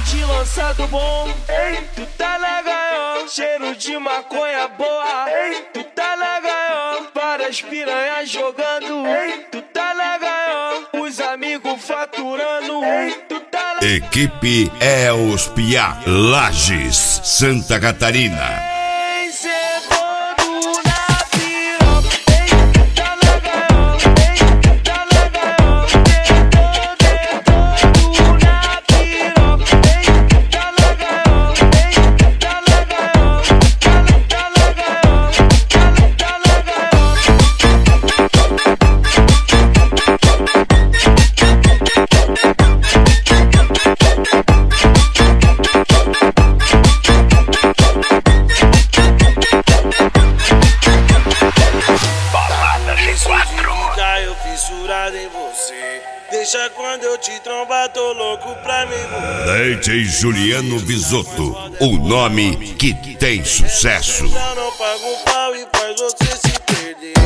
de lançado bom, ei, tu tá na gaiola. Cheiro de maconha boa, ei, tu tá na gaiola. Várias piranhas jogando, ei, tu tá na gaiola. Os amigos faturando, ei, tu tá na... Equipe Els Piá, Lages, Santa Catarina. Eu fissurado em você. Deixa quando eu te trombar, tô louco pra me envolver. DJ Juliano Bisotto, o nome que tem sucesso. Já não paga um pau e faz você se perder.